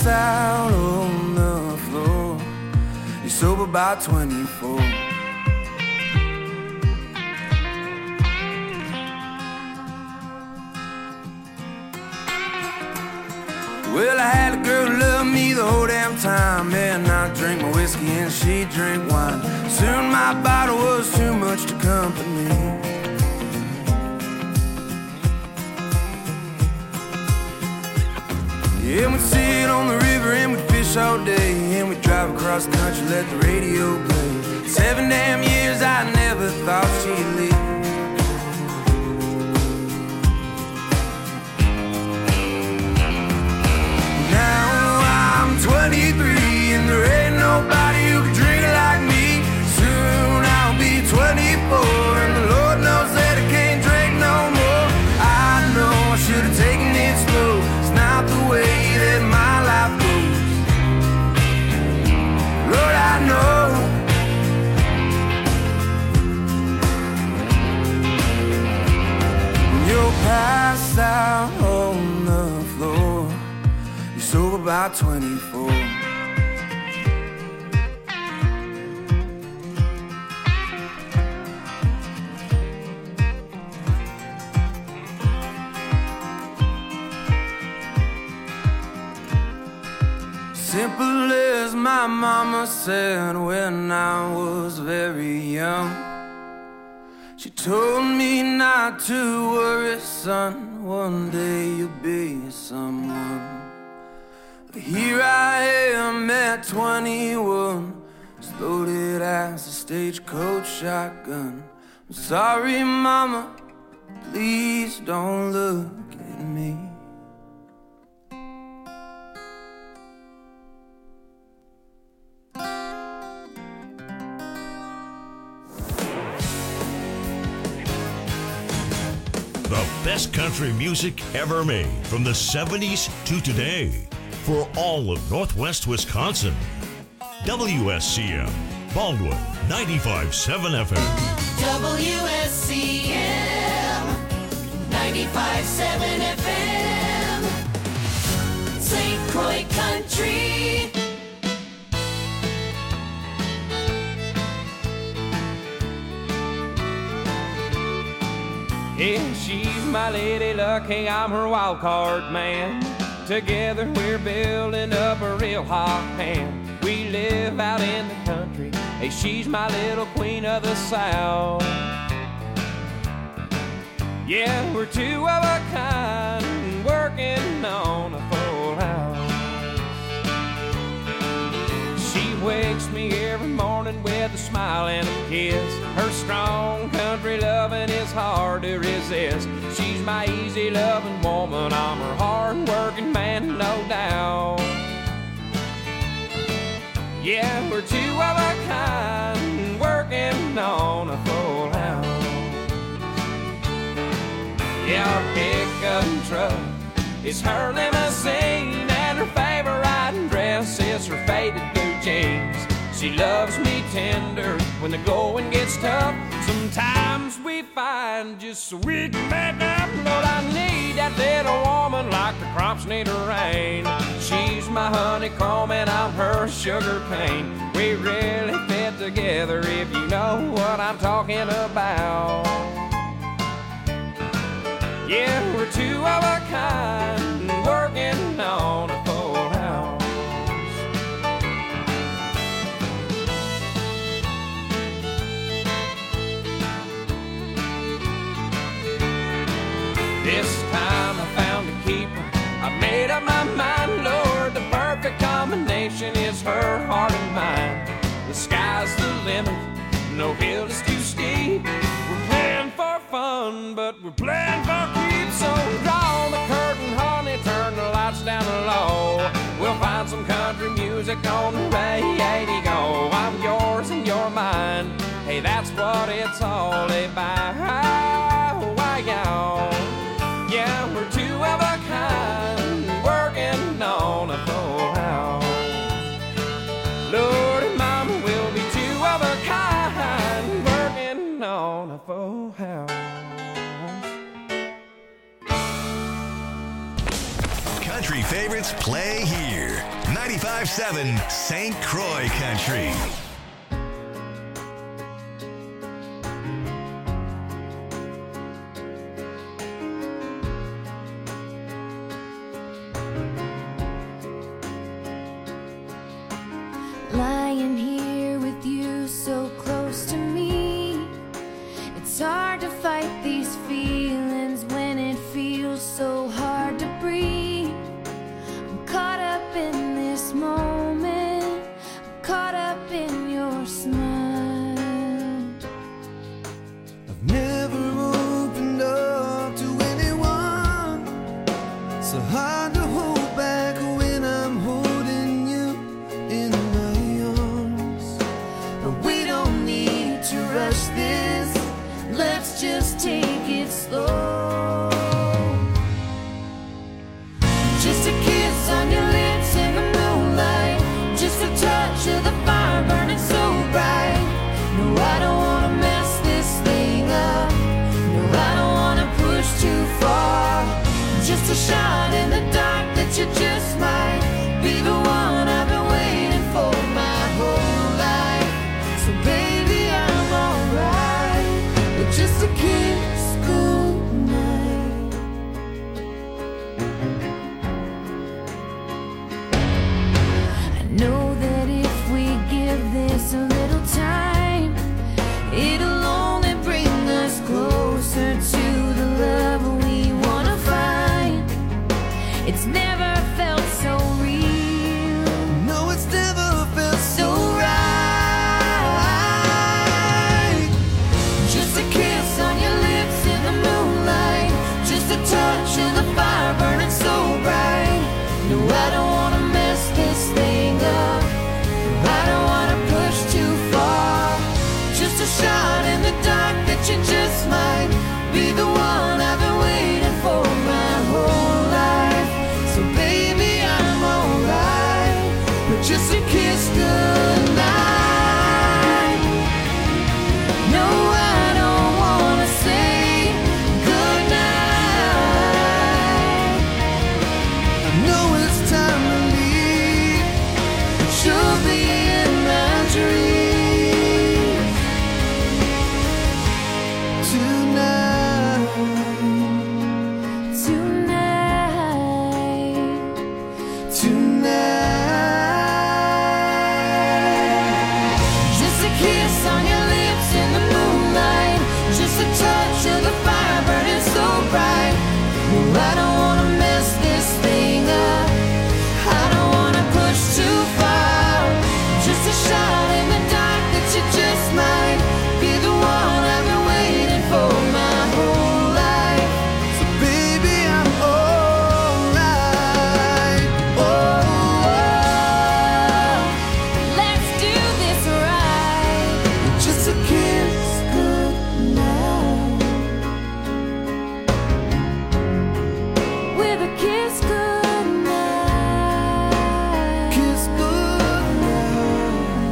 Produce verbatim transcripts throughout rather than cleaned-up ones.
pass out on the floor. You're sober by twenty-four. Well, I had a girl who loved me the whole damn time, and I drank my whiskey and she drank wine. Soon my bottle was too much to company. Yeah, we'd sit on the river and we'd fish all day, and we'd drive across the country, let the radio play. Seven damn years I never thought she'd leave. twenty-three and there ain't nobody who can drink like me. Soon I'll be twenty-four and the Lord knows that I can't drink no more. I know I should have taken it slow. It's not the way that my life goes. Lord, I know. When you're passed out on the floor, you're sober by twenty-four. Simple as my mama said when I was very young. She told me not to worry, son, one day you'll be someone. But here I am at twenty-one, as loaded as a stagecoach shotgun. I'm sorry, mama, please don't look at me. The best country music ever made from the seventies to today for all of Northwest Wisconsin. W S C M, Baldwin, ninety-five point seven F M. W S C M, ninety-five point seven F M. Saint Croix Country. Yeah, she's my lady luck, hey, I'm her wild card man. Together we're building up a real hot hand. We live out in the country, hey, she's my little queen of the South. Yeah, we're two of a kind, working on a full house. She wakes me every morning with a smile and a kiss. Her strong country loving is hard to resist. She's my easy loving woman, I'm her hard working man, no doubt. Yeah, we're two of a kind, working on a full house. Yeah, our pickup truck is her limousine, and her favorite riding dress is her faded blue jeans. She loves me tender when the going gets tough. Sometimes we find just so we can make up. Lord, I need that little woman like the crops need a rain. She's my honeycomb and I'm her sugar cane. We really fit together if you know what I'm talking about. Yeah, we're two of a kind, working on a full house. This time I found a keeper, I made up my mind, Lord, the perfect combination is her heart and mine. The sky's the limit, no hill is too steep. We're playing for fun, but we're playing for keeps. So draw the curtain, honey, turn the lights down low. We'll find some country music on the radio. I'm yours and you're mine, hey, that's what it's all about. Why, y'all? Yeah, we're two of a kind, working on a full house. Lord and Mama will be two of a kind, working on a full house. Country favorites hits play here. ninety-five point seven Saint Croix Country. Lying here with you so close to me, it's hard to fight these feelings when it feels so hard to breathe. I'm caught up in this moment, I'm caught up in your smile. I've never opened up to anyone, so hard to hold back when I'm holding you in my arms. But we don't need to rush this, let's just take it slow. Just a kiss on your lips in the moonlight, just a touch of the fire burning so bright. No, I don't wanna mess this thing up, no, I don't wanna push too far. Just a shot in the dark that you just might be the one I've been waiting for my whole life. So baby, I'm alright with just a kiss goodnight. I know that if we give this a little time, it'll only bring us closer to the love we wanna find. It's never felt so real. No, it's never felt so right. Just a kiss on your lips in the moonlight, just a touch of the fire burning so bright. No, I don't wanna mess this thing up, no, I don't wanna push too far. Just a shot in the dark that you just might be the one I've been waiting for my whole life. So baby, I'm alright with just a kiss goodnight. No, I don't wanna say goodnight. I know it's time to leave, but you'll be in my dreams tonight. Tonight, tonight. Just a kiss on your lips in the moonlight, just a touch of the fire burning so bright. No, I don't wanna mess this thing up, I don't wanna push too far. Just a shot in the dark that you just might be the one I've been waiting for my whole life. So baby, I'm alright. Oh, oh. Let's do this right. Just a kiss goodnight. With a kiss goodnight. Kiss goodnight.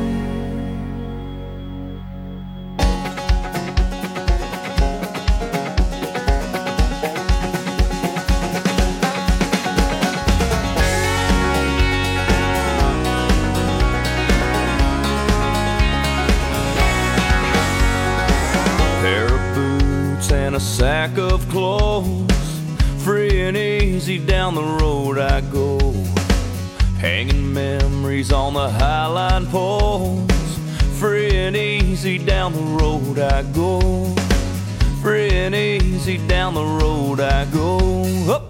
Pair of boots and a sack of clothes, free and easy down the road I go, hanging memories on the highline poles. Free and easy down the road I go, free and easy down the road I go. Up.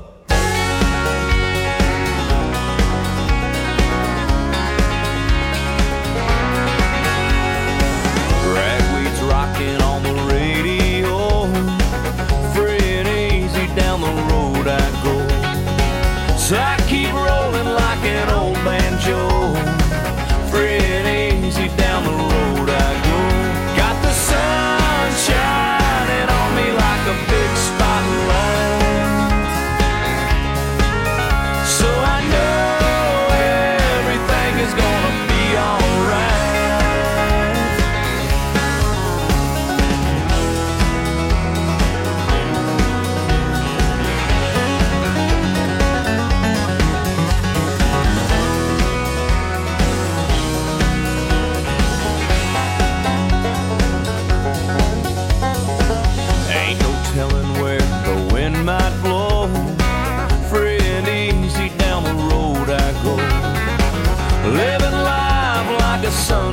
Ragweed's rocking on the radio, free and easy down the road I go. So I keep rolling like an old banjo, free and easy down the road I go. Got the sun shining on me like a big spotlight, so I know everything is gonna be alright.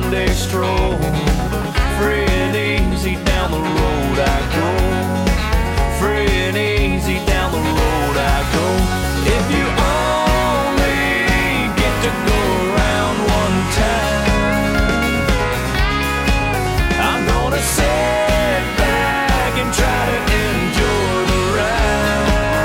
Sunday stroll. Free and easy down the road I go. Free and easy down the road I go. If you only get to go around one time, I'm gonna sit back and try to enjoy the ride.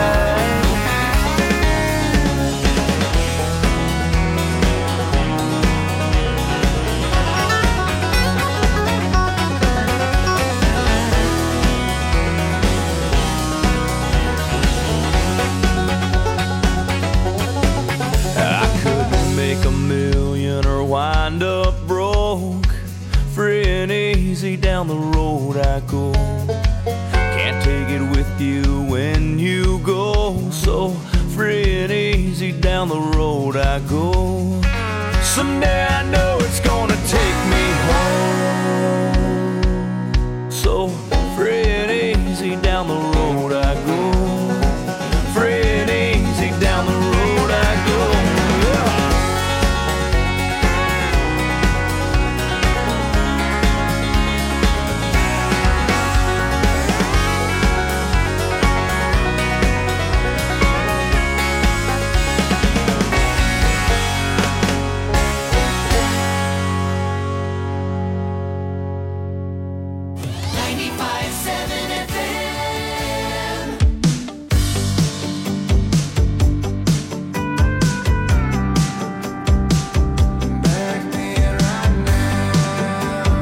I couldn't make a million or wind up broke. Free and easy down the road I go. Can't take it with you when you go. So free and easy down the road I go. Someday I know it's gonna take me home. So free and easy down the road I go. Free and easy down the road I go. Yeah. ninety-five seven F M. Back there right now.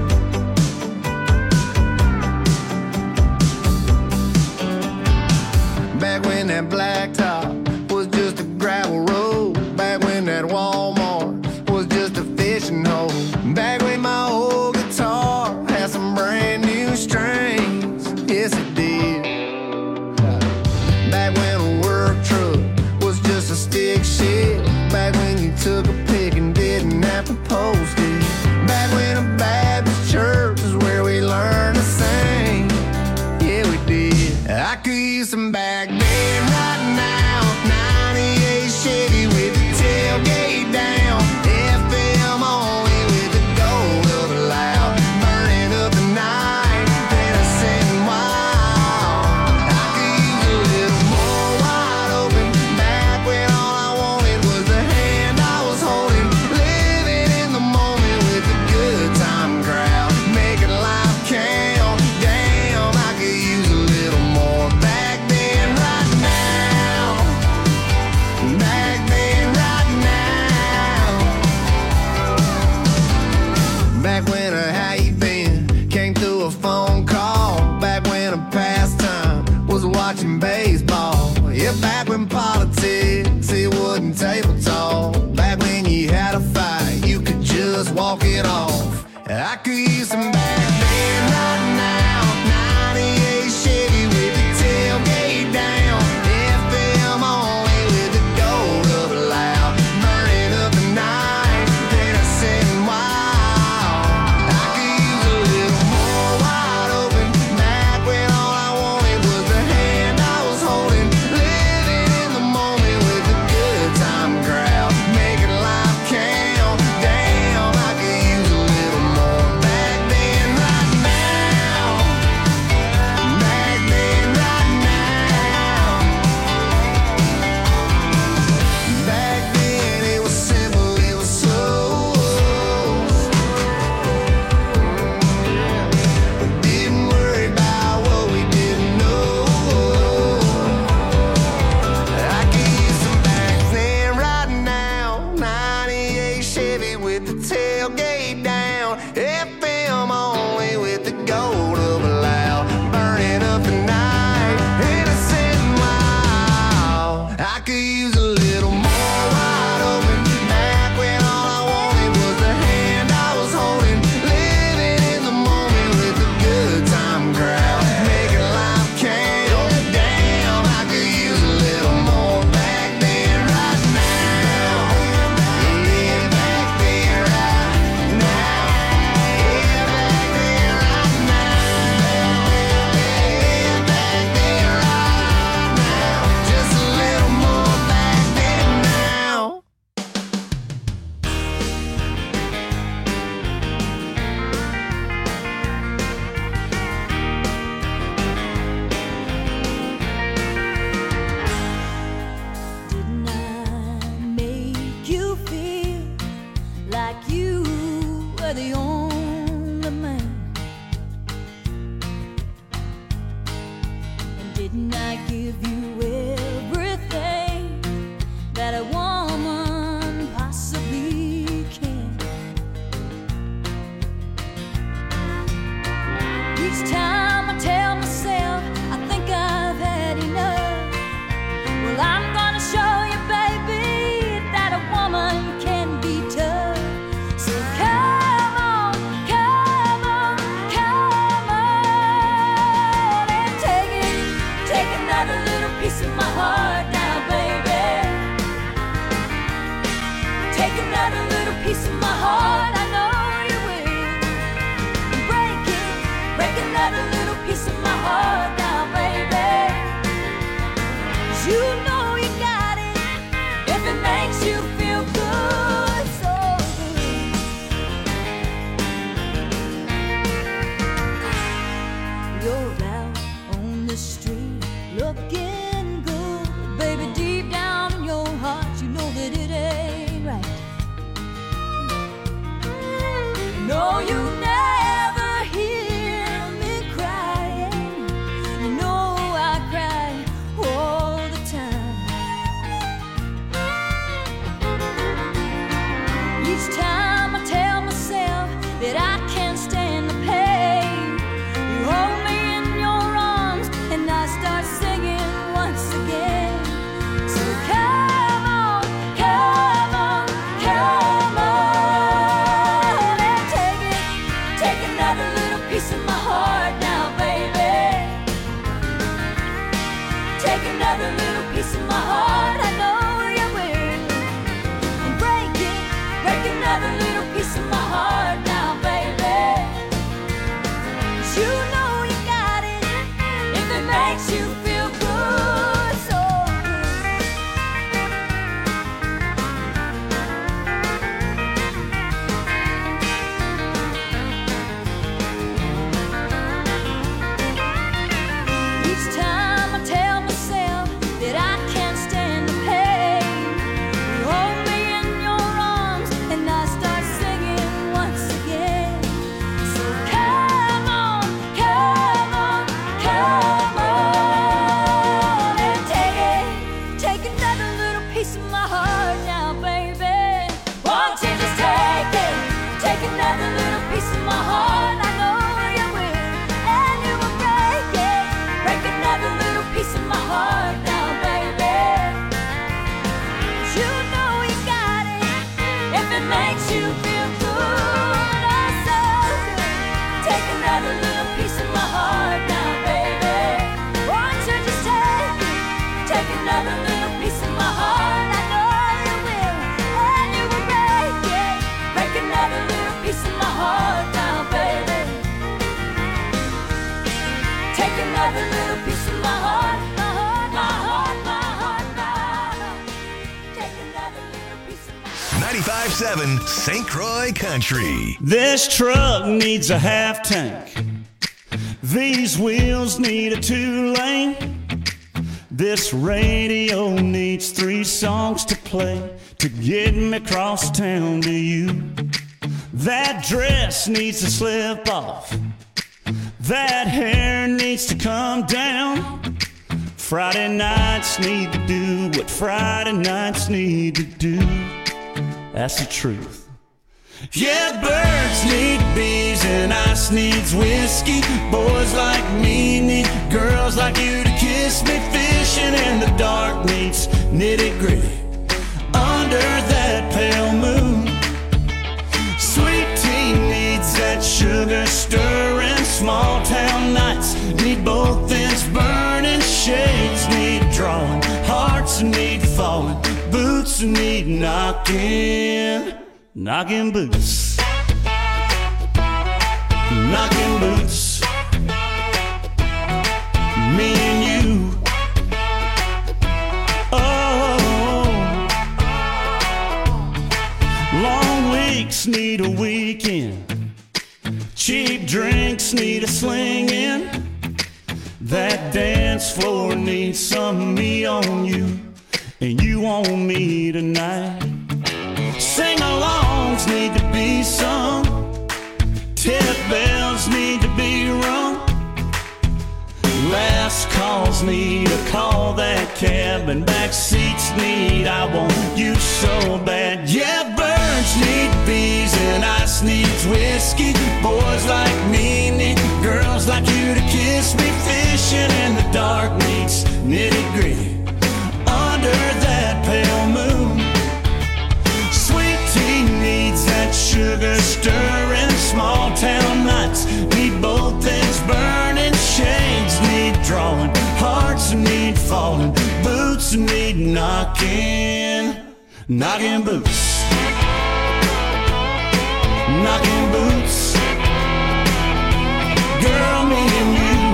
Back when that blacktop was just a gravel road. Back when that Walmart was just a fishing hole. Back when my old guitar had some brand new strings. Yes, it did. Back when a work truck was just a stick shift. Back when you took a pic and didn't have to post it. Back when a Baptist church was where we learned to sing. Yeah, we did. I could use some back then right now. ninety-eight Chevy with the tailgate down. F M only with the gold of a loud. Burning up the night, then I sitting wild. I could use a little more wide open. Back when all I wanted was the hand I was holding. Living in the moment with the good time crowd. Making life count. Damn, I could use a little more back then right now. Back then right now. Back when a how you been came through a phone call. Back when a pastime was watching baseball. Yeah, back when politics it wasn't table talk. Back when you had a fight you could just walk it off. I could use some back then right now. ninety-eight Chevy with the tailgate down. F M only with the gold of a loud. Burning up the night, then I sitting wild. I could use a little more wide open. Back when all I wanted was the hand I was holding. Living in the moment with the good time crowd. Making life count. Damn, I could use a little more back take another little piece of my heart, I know you will. Break it, break another little piece of my heart now, baby. 'Cause you know you got it, if it makes you feel good, so good. You're out on the street looking good, baby, deep down in your heart you know that it ain't right. No, you never hear me crying. You know I cry all the time. Each time I tell myself that I can't stand the pain, you hold me in your arms and I start singing once again. So come on, come on, come on and take it, take another little piece of my heart now, baby. Take another little piece of my heart, I know you will. And break it, break another little piece of my heart now, baby. 'Cause you know you got it, if it makes you feel good, so good. Each time I tell myself that I can't stand the pain, you hold me in your arms and I start singing once again. So come on, come on, come on and take it, take another little piece of my heart now, baby. Won't you just take it, take another little piece of my heart, I know you will. And you will break it, break another little piece of my heart now, baby. 'Cause you know you got it, if it makes you feel good, oh so good. Take another little piece of my heart now, baby. Won't you just take it, take another little piece of my heart, I know you will. And you will break it, break another little piece of my heart now, baby. Take another little piece of my heart, my heart, my heart, my heart, my heart. Take another little piece of my heart. ninety-five point seven Saint Croix Country. This truck needs a half tank. These wheels need a two-lane. This radio needs three songs to play to get me across town to you. That dress needs to slip off. That hair needs to come down. Friday nights need to do what Friday nights need to do. That's the truth. Yeah, birds need bees and ice needs whiskey. Boys like me need girls like you to kiss me. Fishing in the dark needs nitty gritty under that pale moon. Sweet tea needs that sugar stirring. Small town nights need both ends burning. Shades need drawing, hearts need falling, boots need knocking, knocking boots, knocking boots. Me and you. Oh, long weeks need a weekend. Cheap drinks need a sling-in. That dance floor needs some of me on you, and you on me tonight. Sing-alongs need to be sung. Tip bells need to be rung. Last calls need a call that cab, and back seats need I want you so bad. Yeah, birds need bees and ice needs whiskey. Boys like me need girls like you to kiss me. Fishing in the dark needs nitty gritty under that pale moon. Sweet tea needs that sugar stirring. Small town nights need both ends burning. Shades need drawing, hearts need falling, boots need knocking, knocking boots. knocking boots. Girl, me and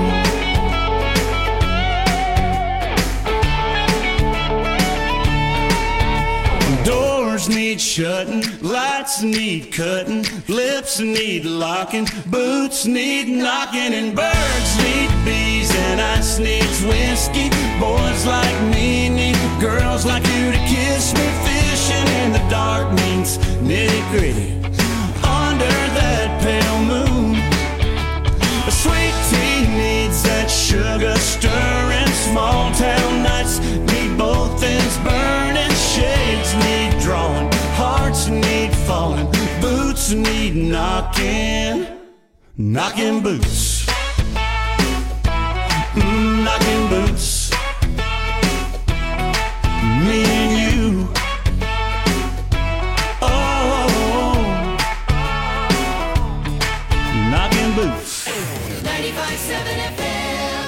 you. Doors need shutting, lights need cutting, lips need locking, boots need knocking, and birds need bees, and ice needs whiskey. Boys like me need girls like you to kiss me. Fishing in the dark means nitty-gritty under that pale moon. A sweet tea needs that sugar stirring. Small town nights need both ends burning. Shades need drawing, hearts need falling, boots need knocking, knocking boots, mm, knocking boots. Me and you. Oh, knocking boots. ninety-five point seven F M.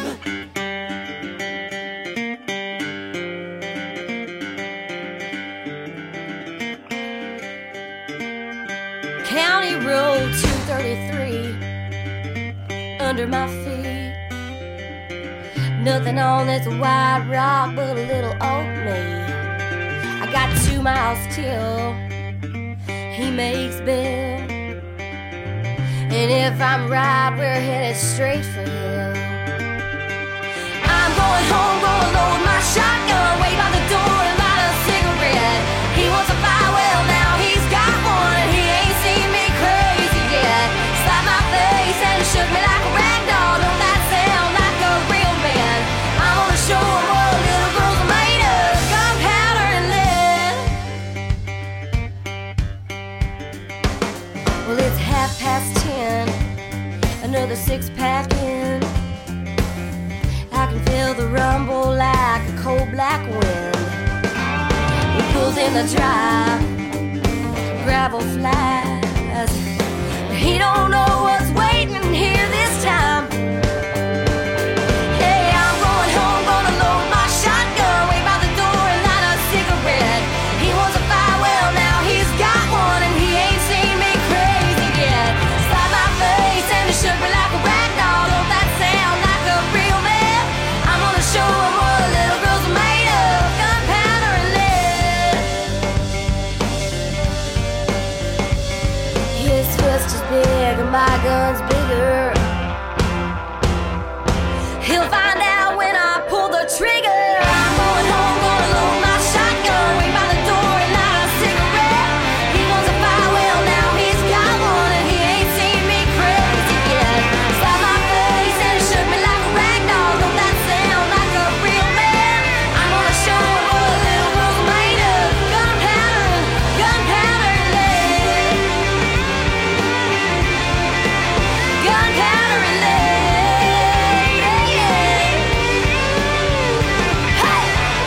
County Road two thirty-three under my feet. Nothing on this white rock but a little old me. I got two miles till he makes bail, and if I'm right, we're headed straight for hell. I'm going home, gonna load my shotgun, wait by the door and light a cigarette. He wants a fire, well now he's got one, and he ain't seen me crazy yet. Slapped my face and shook me like a rag doll. Don't that sound like a real man? I'm gonna show him what little girls are made of, gunpowder and lead. Well, it's half past ten, another six pack in. I can feel the rumble like a cold black wind. He pulls in the drive, gravel flies. He don't know what's waiting here this time. Hey, I'm going home, gonna load my shotgun, wait by the door and light a cigarette. He wants a fire, well now he's got one, and he ain't seen me crazy yet. Slap my face and it shook me like a rag doll. Don't that sound like a real man? I'm gonna show him what little girls are made of, gunpowder and lead. His fist is big and my gun's bigger. He'll find out when I pull the trigger. I'm going home, gonna load my shotgun, wait by the door and light a cigarette. He wants a fire, well now he's got one, and he ain't seen me crazy yet. Slap my face and it shook me like a rag doll. Don't that sound like a real man? I'm gonna show him what little girls are made of, gunpowder, gunpowder and lead. Gunpowder and lead. Yeah, yeah. Hey!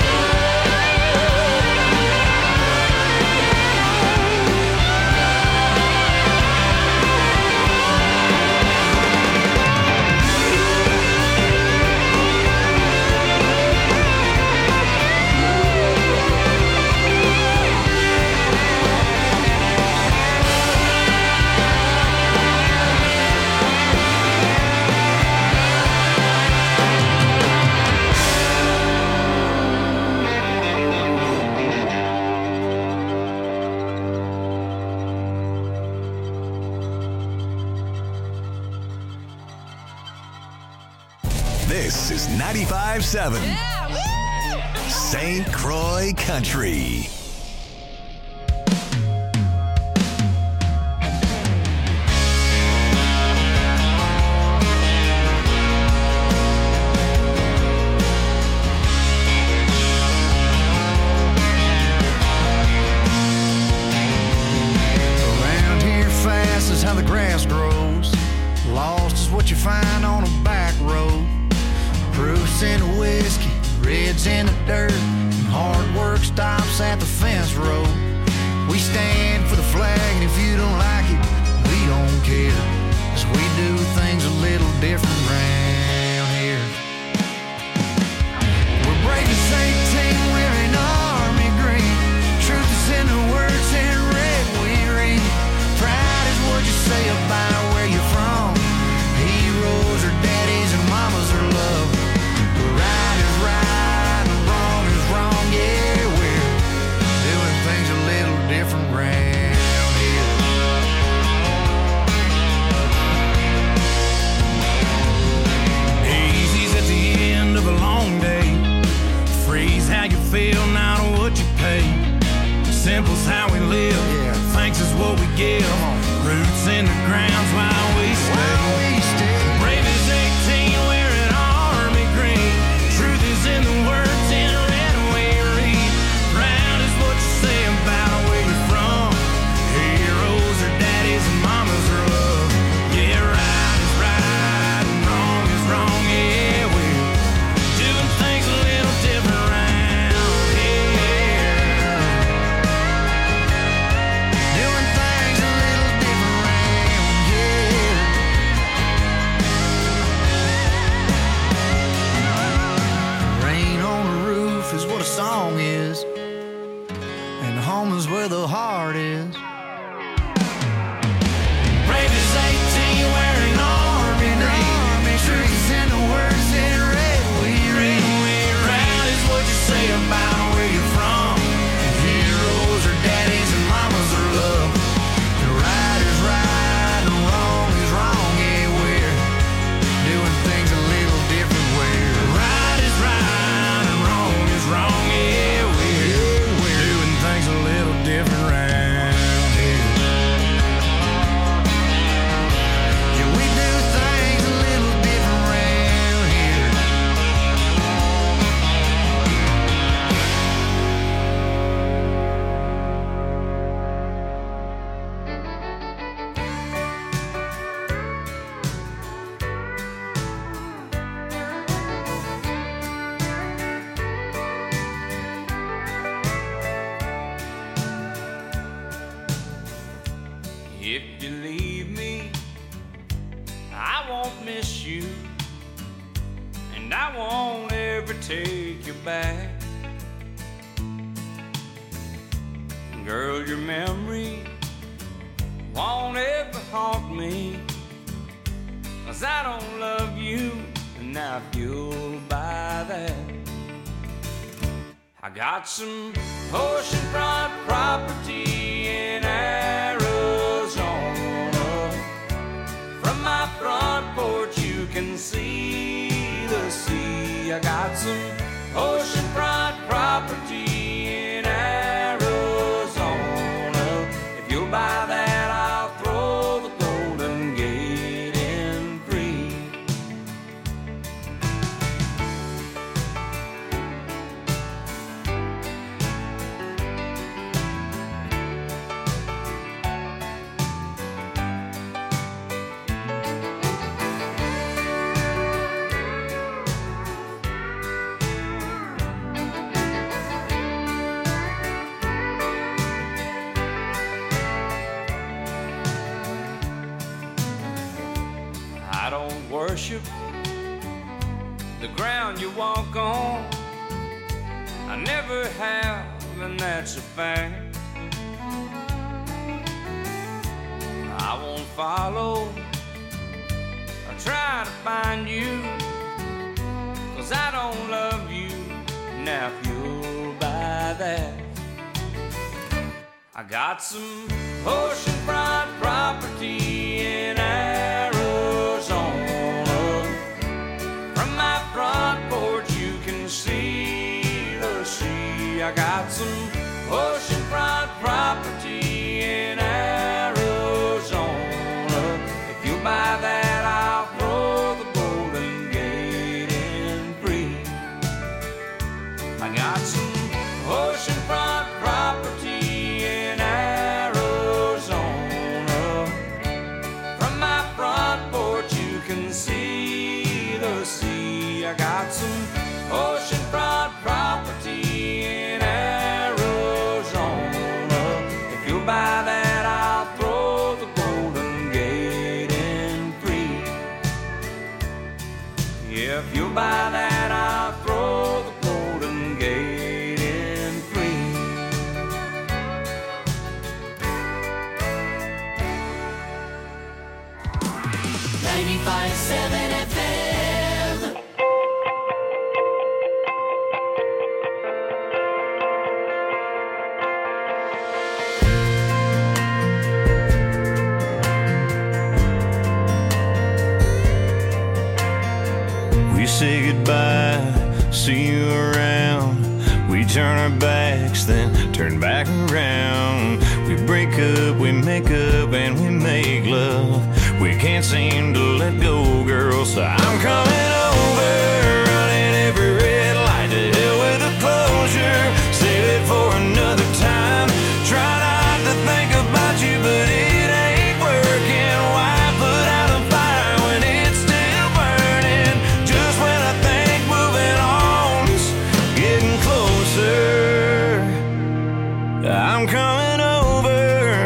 This is ninety-five point seven Saint Croix Country. Around here fast is how the grass grows. Lost is what you find on a back road. Proofs in the whiskey, reds in the dirt, and hard work stops at the fence road. We stand for the flag, and if you don't like it, we don't care, 'cause we do things a little different round here. We're breaking Saint Team wearing army green. Truth is in the words and round here. Easy's at the end of a long day. Freeze how you feel, not what you pay. Simple's how we live, yeah. Thanks is what we give. Roots in the ground's why we stay. Brave as eighteen, wearing army green. Truth is in the words in red we read. Proud is what you say about where you're from. Heroes are daddies and mamas are love. Yeah, right is right and wrong is wrong. Yeah, we're doing things a little different round here. Doing things a little different round here. Rain on the roof is what a song is, and home is where the heart is. Brave as eighteen, wearing army green. Truth's in the words in red we read. Proud is what you say about where you're from. Heroes are daddies and mamas are love. The right is right and wrong is wrong. Yeah, we're doing things a little different. Where right is right and wrong is wrong. Yeah, we're, we're doing things a little different round here. Yeah, we do things a little different round here. If you leave me, I won't miss you, and I won't ever take you back. Girl, your memory won't ever haunt me, 'cause I don't love you, and now you'll buy that. I got some oceanfront property in Arizona. From my front porch you can see the sea. I got some oceanfront property in Arizona. If you'll buy that, I'll throw the Golden Gate in free. I don't worship the ground you walk on. I never have, and that's a fact. I won't follow or try to find you, 'cause I don't love you. Now if you'll buy that, I got some oceanfront property in Arizona. From my front porch you can see the sea. I got some oceanfront property in Arizona. If you buy that, I'll throw the Golden Gate in free. I got some oceanfront property in Arizona. From my front porch you can see the sea. I got some oceanfront property in Arizona. If you buy that, I'll throw the Golden Gate in free. Yeah, if you buy that, I'll throw the Golden Gate in free. ninety-five point seven F M. up, we make up, and we make love. We can't seem to let go, girl, so I'm coming over, running every red light. To hell with the closure, save it for another time. Try not to think about you, but it ain't working. Why put out a fire when it's still burning? Just when I think moving on's getting closer, I'm coming over.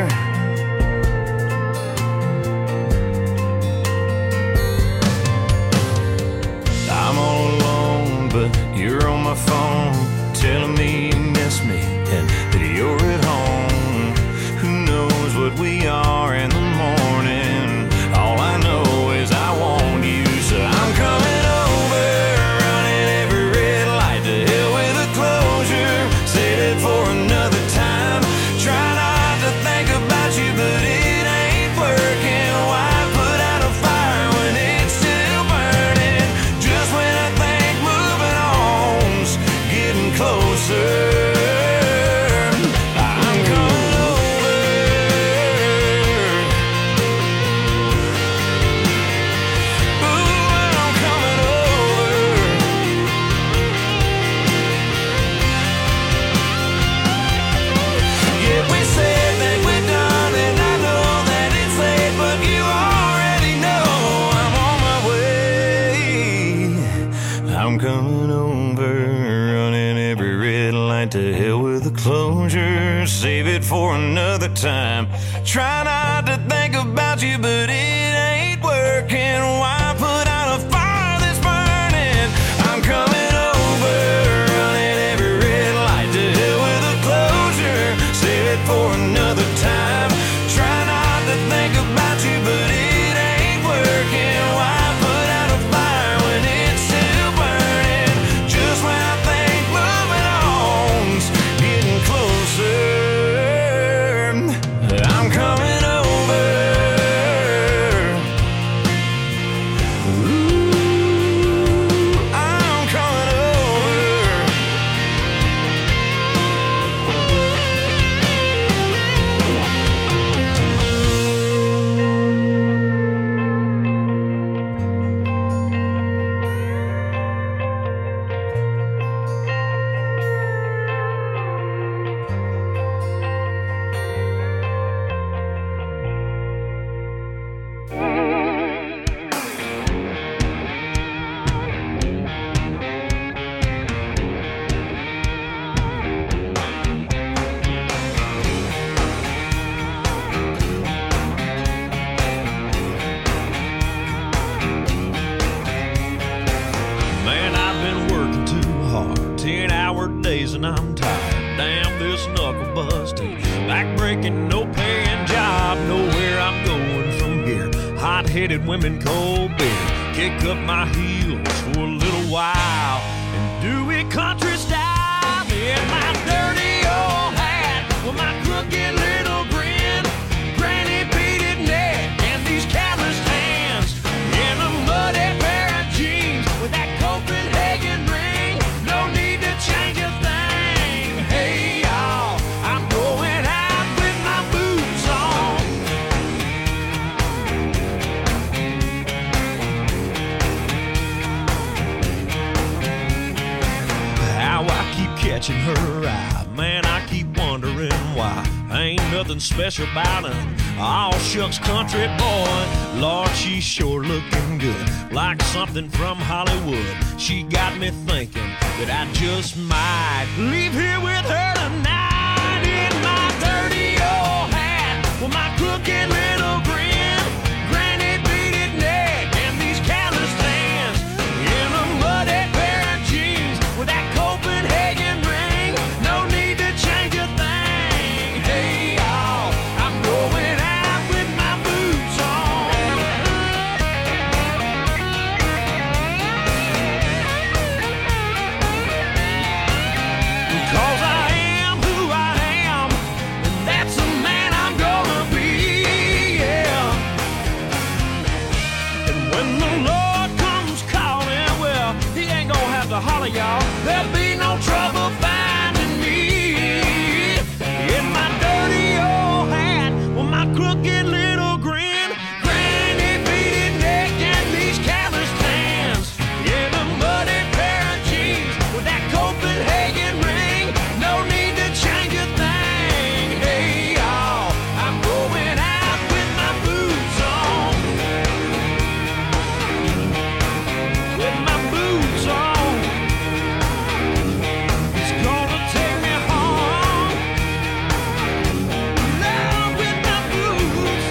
I'm all alone, but you're on my phone, telling me you miss me and that you're at home. Who knows what we are in the morning? All I know is I want you, so I'm coming over, running every red light. To hell with a closure, save it for another time. Try not to think about you, but it ain't working. Why put out a fire when it's still burning? Just when I think moving on's getting closer, I'm coming over. Ooh, I'm coming over. Yeah, we said that we're done, and I know that it's late, but you already know I'm on my way. I'm coming over, running every red light. To hell with the closure, save it for another time. Try not to think about you, but it ain't working. Why put out a fire that's burning? I'm coming over, running every red light. To hell with the closure, save it for another time. Try not to think about you, but it ain't working. Why put out a fire when it's still burning? Just when I think moving on's getting closer, I'm coming over. Ooh, I'm coming over. Man, I've been working too hard, ten hour days and I'm tired. Damn this knuckle busting, back breaking, no paying job. Know where I'm going from here. Hot headed women, cold beer. Kick up my heels for a little while and do it country style. In my dirty old hat with my crooked little grin, granny beaded neck and these calloused hands, in a muddy pair of jeans with that Copenhagen ring. No need to change a thing. Hey y'all, I'm going out with my boots on. How I keep catching her eye, man, I keep wondering why. Ain't nothing special about her. All shucks country boy. Lord, she's sure looking good, like something from Hollywood. She got me thinking that I just might leave here with her tonight. In my dirty old hat with my crooked little grin, granny beaded neck and these calloused hands, in a muddy pair of jeans with that Copenhagen ring. No need to change a thing. Hey y'all, I'm going out with my boots on. Cause I am who crooked little grin, granny beaded neck and these callous hands. Yeah, the muddy pair of jeans with that Copenhagen ring. No need to change a thing. Hey, y'all, I'm going out with my boots on. With my boots on. It's gonna take me home. Now with my boots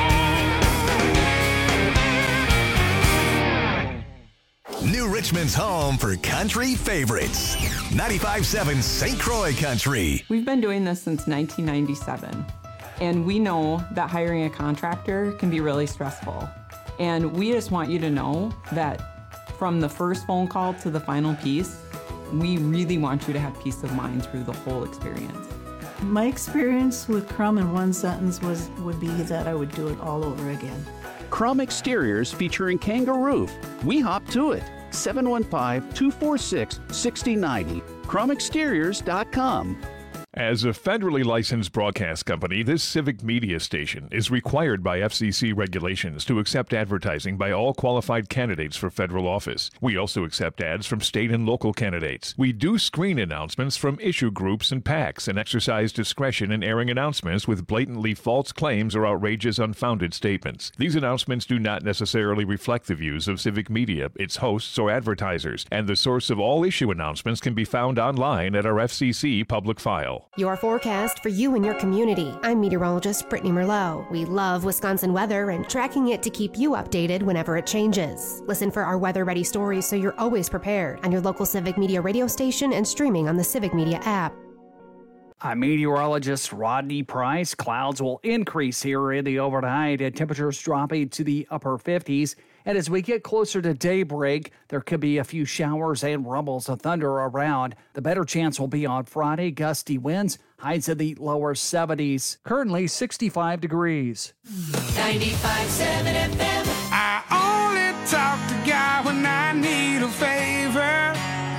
on. New Richmond's home for country favorites. ninety-five point seven Saint Croix Country. We've been doing this since nineteen ninety-seven, and we know that hiring a contractor can be really stressful. And we just want you to know that from the first phone call to the final piece, we really want you to have peace of mind through the whole experience. My experience with Crum in one sentence was would be that I would do it all over again. Crum Exteriors featuring Kangaroo. We hop to it. seven one five, two four six, six zero nine zero. crum exteriors dot com. As a federally licensed broadcast company, this civic media station is required by F C C regulations to accept advertising by all qualified candidates for federal office. We also accept ads from state and local candidates. We do screen announcements from issue groups and PACs and exercise discretion in airing announcements with blatantly false claims or outrageous unfounded statements. These announcements do not necessarily reflect the views of civic media, its hosts, or advertisers, and the source of all issue announcements can be found online at our F C C public file. Your forecast for you and your community. I'm meteorologist Brittany Merlot. We love Wisconsin weather and tracking it to keep you updated whenever it changes. Listen for our weather-ready stories so you're always prepared on your local Civic Media radio station and streaming on the Civic Media app. I'm meteorologist Rodney Price. Clouds will increase here in the overnight and temperatures dropping to the upper fifties. And as we get closer to daybreak, there could be a few showers and rumbles of thunder around. The better chance will be on Friday. Gusty winds, highs in the lower seventies. Currently sixty-five degrees. ninety-five point seven F M. I only talk to God when I need a favor,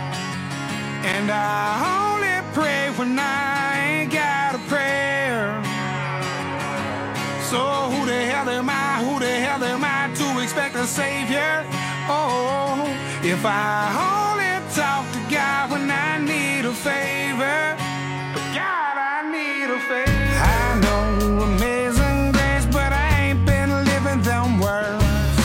and I only pray when I ain't got a prayer. So who the hell am I, who the hell am I to expect a savior? Oh, if I only talk to God when I need a favor, God, I need a favor. I know amazing grace, but I ain't been living them words.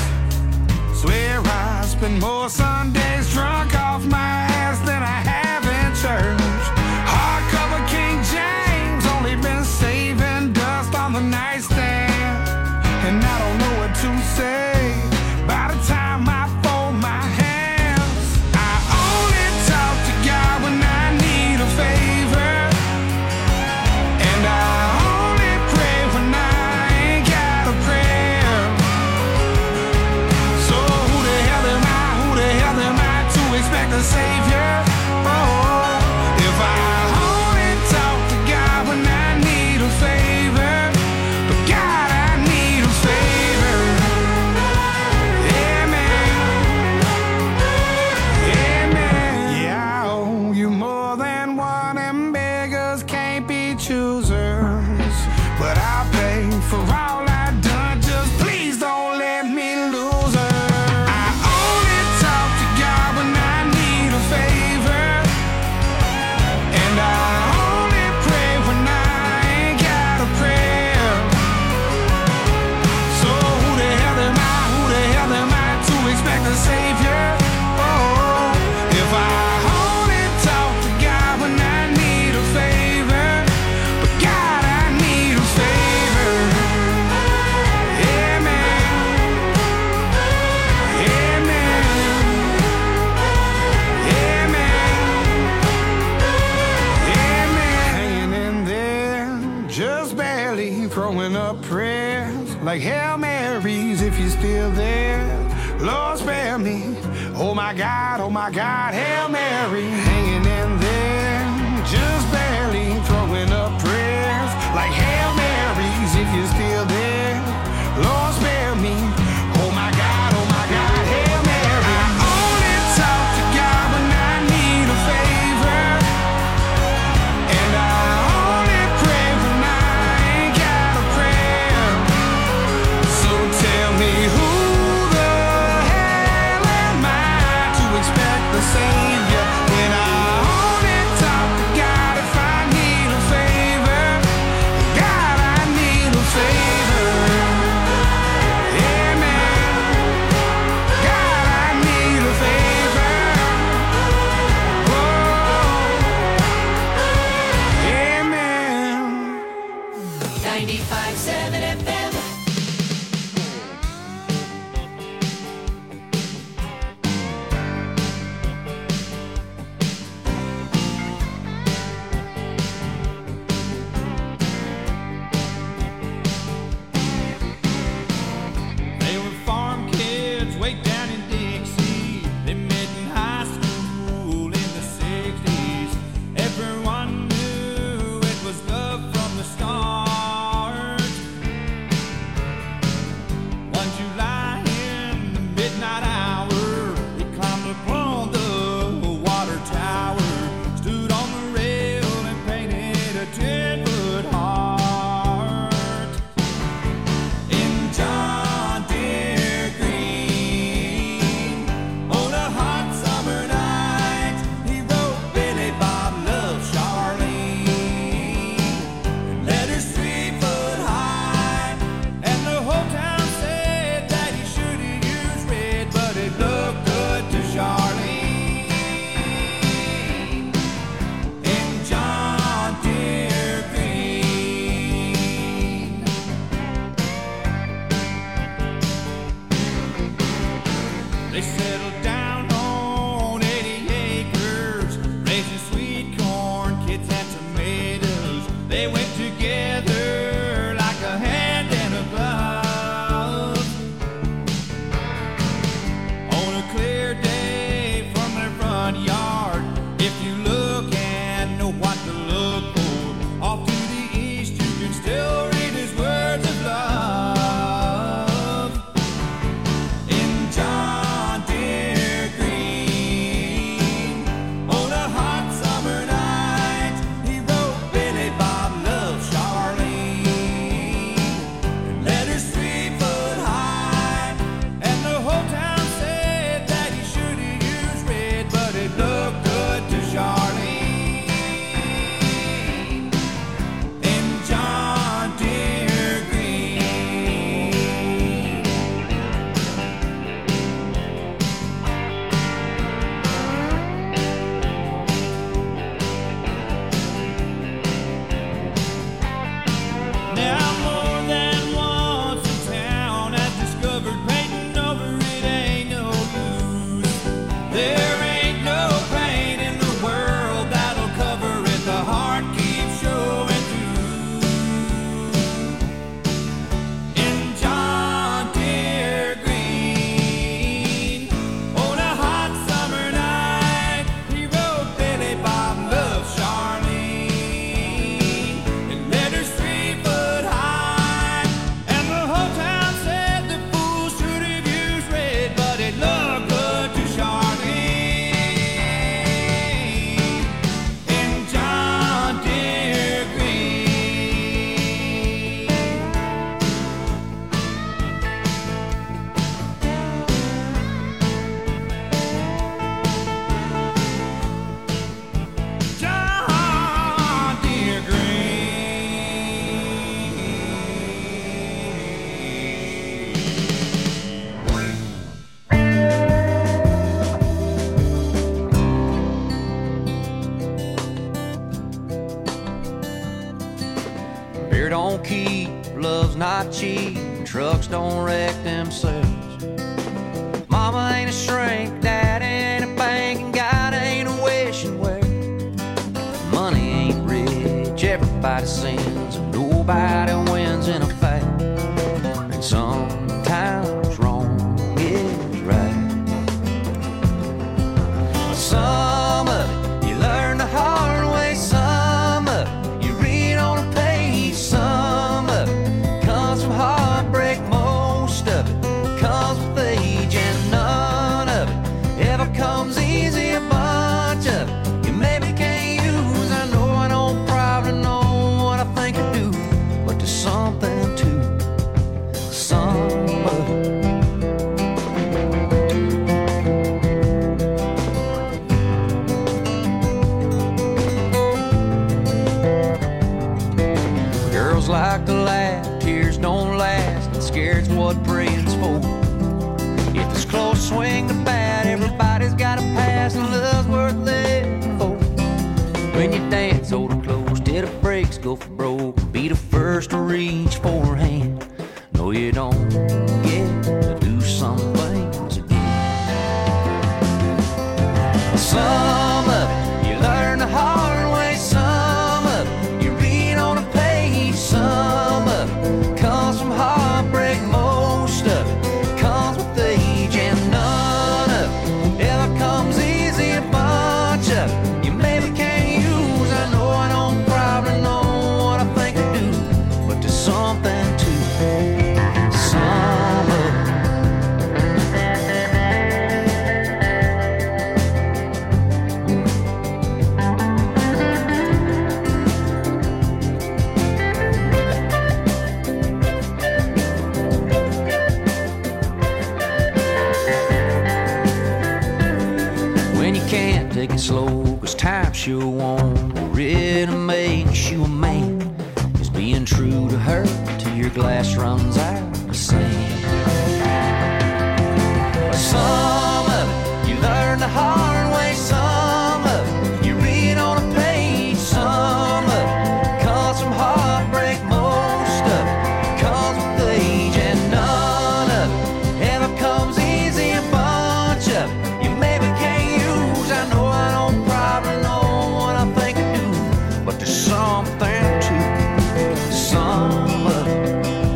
Swear I spend more Sundays drunk off my ass than I have in church. Hardcover King James, only been saving dust on the nightstand, and I don't know what to say by the time I fold my hands. I only talk to God when I need a favor, and I only pray when I ain't got a prayer. So who the hell am I, who the hell am I to expect a savior? Oh, if I only talk to God when I need a favor, but God, I need a favor. Yeah, man. Yeah, man. Yeah, I owe you more than one, and beggars can't be choosers. But I'll pay for all I've done, just please don't let me lose her. I only talk to God when I need a favor, and I only pray when I ain't got a prayer. So who the hell am I, who the hell am I to expect a savior? Oh, if I only talk to God when I need a favor, but God, I need a favor. Yeah, man. Yeah, man. Yeah, man. Yeah, man. Hanging in there, just barely throwing up prayers like Hail Marys if you're still there. Lord, spare me. Oh my God, oh my God, Hail Mary. Hanging in there, just barely throwing up prayers like Hail Marys if you're still there. Lord, spare me. Oh my God, oh my God, Hail Mary. I only talk to God when I need a favor, and I only pray when I ain't got a prayer. ninety-five point seven F M. don't keep, love's not cheap, trucks don't wreck themselves. Mama ain't a shrink, dad ain't a bank, and God ain't a wishing well. Money ain't rich, everybody sins, and nobody wins in a fight. And sometimes wrong is right. Some of it you learn the hard way, some of it you read on a page, some of it comes from heartbreak, most of it comes with age, and none of it ever comes easy. A bunch of it you maybe can't use. I know I don't probably know what I think I do, but there's something to some of it. Girls like to laugh, tears don't last, and scared's what praying's for. If it's close, swing the bat, everybody's got a pass, and love's worth living for. When you dance, hold it close till the brakes go for broke. Be need a first to reach for her hand. No, you don't get to do some things again. Some of it you learn the hard way, some of it you read on a page, some of it comes from heartbreak, most of it comes with age, and none of it ever comes easy. A bunch of it you maybe can't use. I know I don't probably know what I think I do, but there's something to some of it. When you can't take it slow, cause time sure won't, or it makes you a man, is being true to her till your glass runs out of sand. Some of it you learn the hard way, some of it you read on a page, some of it comes from heartbreak, most of it comes with age, and none of it ever comes easy. A bunch of it you maybe can't use. I know I don't probably know what I think I do, but there's something to some of it.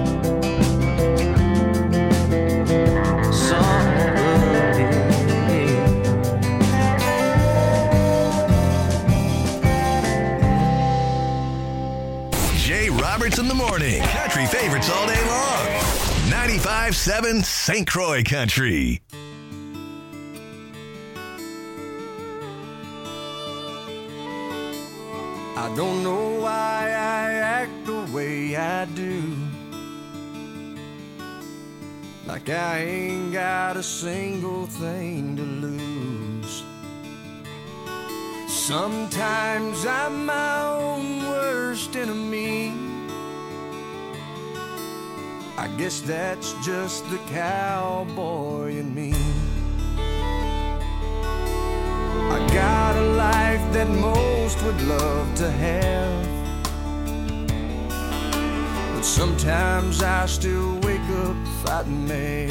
Some of it, Jay Roberts in the morning. Country favorites all day long. ninety-five seven Saint Croix Country. I don't know why I act the way I do, like I ain't got a single thing to lose. Sometimes I'm my own worst enemy. I guess that's just the cowboy in me. I got a life that most would love to have, but sometimes I still wake up fighting mad.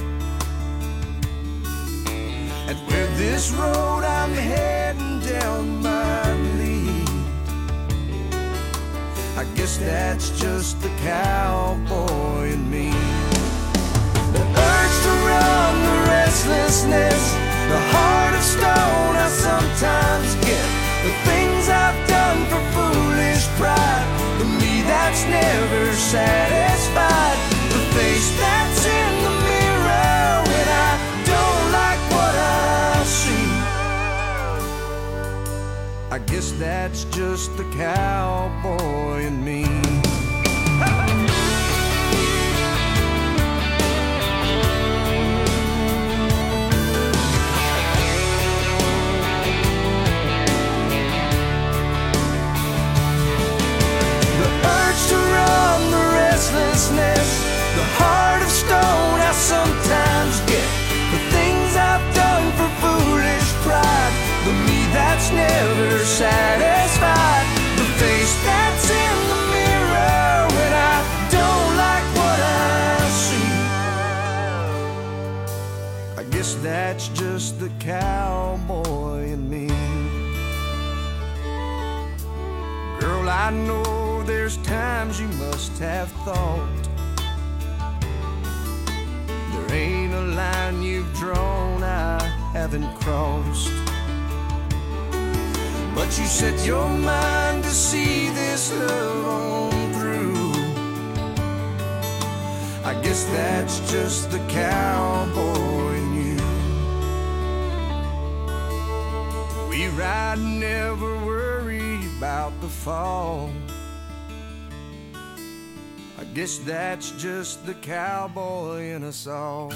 And where this road I'm heading down might lead, I guess that's just the cowboy in me. The urge to run, the restlessness, the heart of stone I sometimes get, the things I've done for foolish pride, the me that's never satisfied, the face that's in the mirror when I don't like what I see. I guess that's just the cowboy in me. The heart of stone I sometimes get, the things I've done for foolish pride, the me that's never satisfied, the face that's in the mirror when I don't like what I see. I guess that's just the cowboy in me. Girl, I know there's times you must have thought there ain't a line you've drawn I haven't crossed, but you set your mind to see this love on through. I guess that's just the cowboy in you. We ride, never worry about the fall. I guess that's just the cowboy in us all.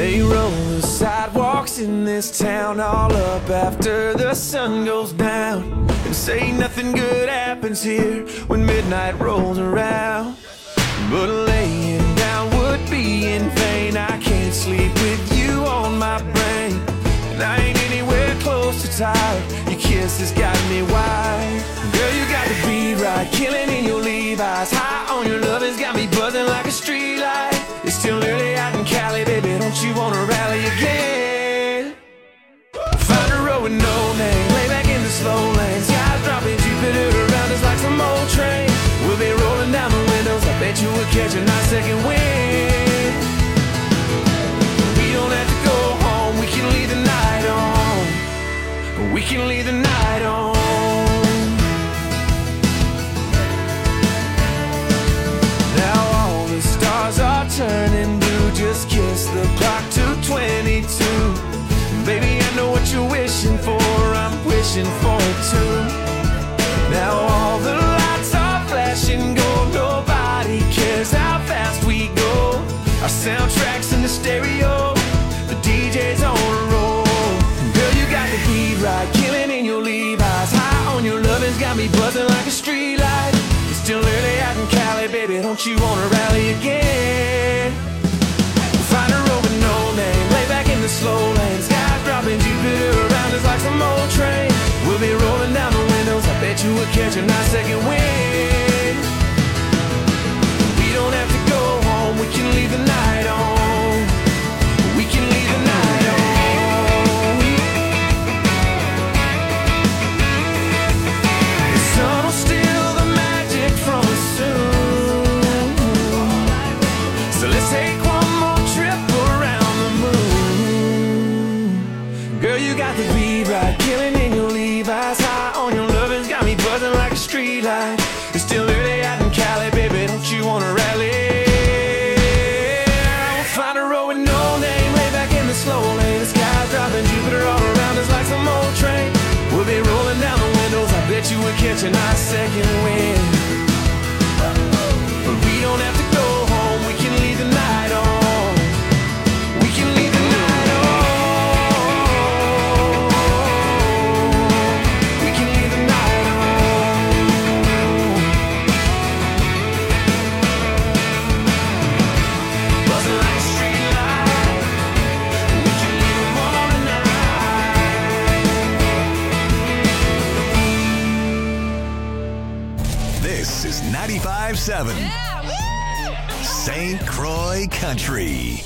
They roll the sidewalks in this town all up after the sun goes down, and say nothing good happens here when midnight rolls around. But laying down would be in vain. I can't sleep with you on my brain, and I ain't anywhere close to tired. Your kiss has got me wild. Girl, you got the beat right, killing in your Levi's. High on your love has got me buzzing like a street light. It's still early out in Cali, baby, don't you wanna rally again? Find a road with no name, lay back in the slow lane. Skies dropping, Jupiter around us like some old train. We'll be rolling down the windows, I bet you we'll catch a nice second wind. We don't have to go home, we can leave the night on. We can leave the night on. Now all the stars are turning blue, just kiss the clock to twenty-two. Baby, I know what you're wishing for, I'm wishing for it too. Now all the lights are flashing gold, nobody cares how fast we go. Our soundtrack's in the stereo, the D J's on a roll. Girl, you got the beat right, killing in your Levi's. High on your lovin's got me buzzing like a street light. It's still early out in Cali, baby, don't you wanna rally again? Find a road with no name, lay back in the slow lane. Skies dropping, Jupiter around us like some old train. We'll be rolling down the windows, I bet you we'll catch a nice second wind. We don't have to go home, we can leave the night on. We can leave the night on. The sun will steal the magic from us soon, so let's take one more trip around the moon. Girl, you got the beat right, killing in your Levi's. High on your lovin's got me buzzing like a street light. It's still early out in Cali, baby, don't you wanna rally? We'll find a road with no name, lay back in the slow lane. The sky's dropping, Jupiter all around us like some old train. We'll be rolling down the windows, I bet you we'll catch a nice second wind. But we don't have to go home, we can leave the night on. We can leave the night on. We can leave the night on. Buzzing like a street light. We can leave the morning night. This is ninety-five seven Saint Croix Country.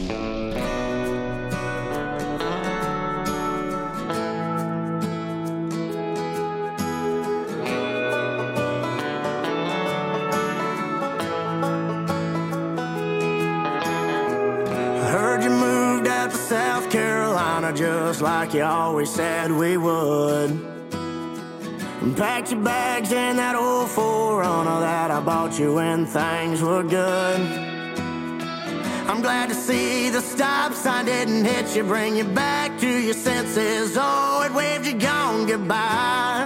I heard you moved out to South Carolina just like you always said we would. And packed your bags in that old four runner that I bought you when things were good. I'm glad to see the stop sign didn't hit you, bring you back to your senses. Oh, it waved you gone goodbye.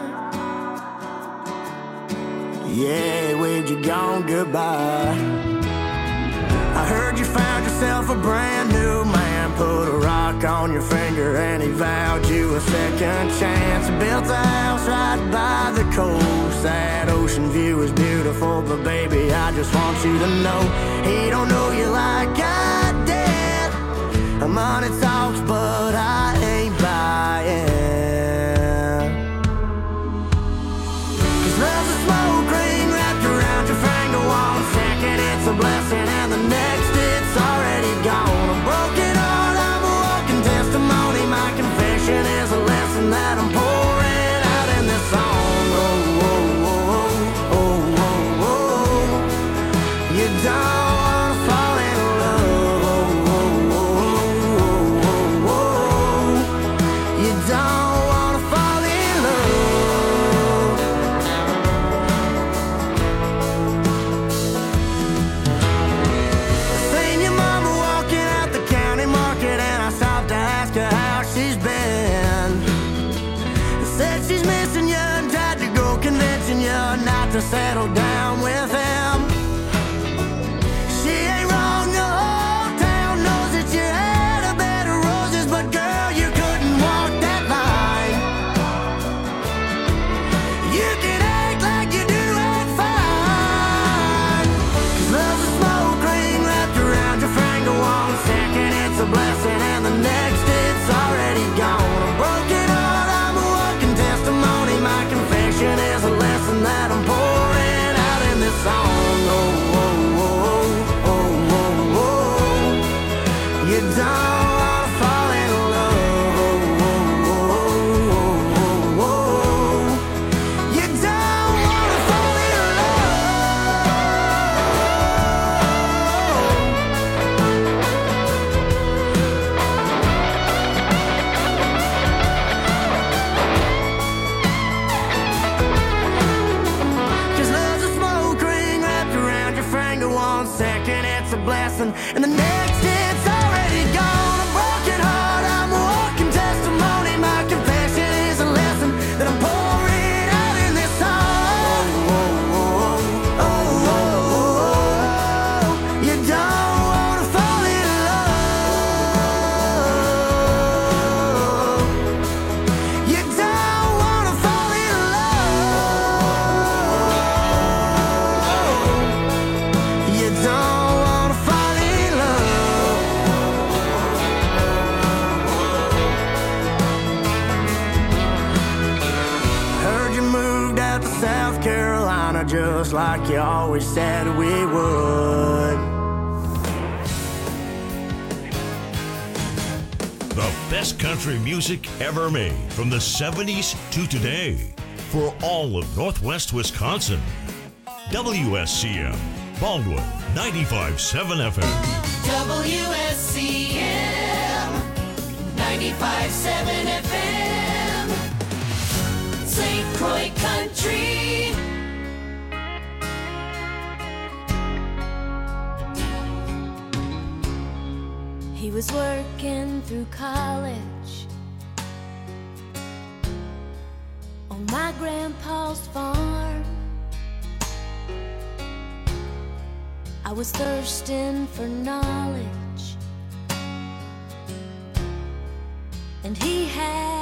Yeah, it waved you gone goodbye. I heard you found yourself a brand new man, put a rock on your finger and he vowed you a second chance. Built a house right by the coast, that ocean view is beautiful, but baby, I just want you to know he don't know you like I did. Money talks, but I ain't buying. Cause love's a smoke ring wrapped around your finger. One second it's a blessing and the next it's already gone. A broken heart, I'm a walking testimony. My confession is a lesson that I'm pouring out in this song. Oh, oh, oh, oh, oh, oh. You don't wanna fall in love. Oh, oh, oh, oh, oh, oh. You don't wanna fall in love. Seen your mama walking out the county market and I stopped to ask her how she's been. Said she's missing you and tried to go convincing you not to settle down with him. finger one second it's a blessing, and the next it's already gone. A broken heart, I'm a walking testimony. My confession is a lesson that I'm pouring out in this song. Oh, oh, oh, oh, oh, oh. You don't wanna fall in love. You don't wanna fall in love. You don't wanna fall in love. Heard you moved out to South Carolina just like you always said we would. The best country music ever made from the seventies to today for all of Northwest Wisconsin. W S C M, Baldwin, ninety-five point seven F M. W S C M ninety-five point seven F M, Saint Croix Country. He was working through college on my grandpa's farm. I was thirsting for knowledge, and he had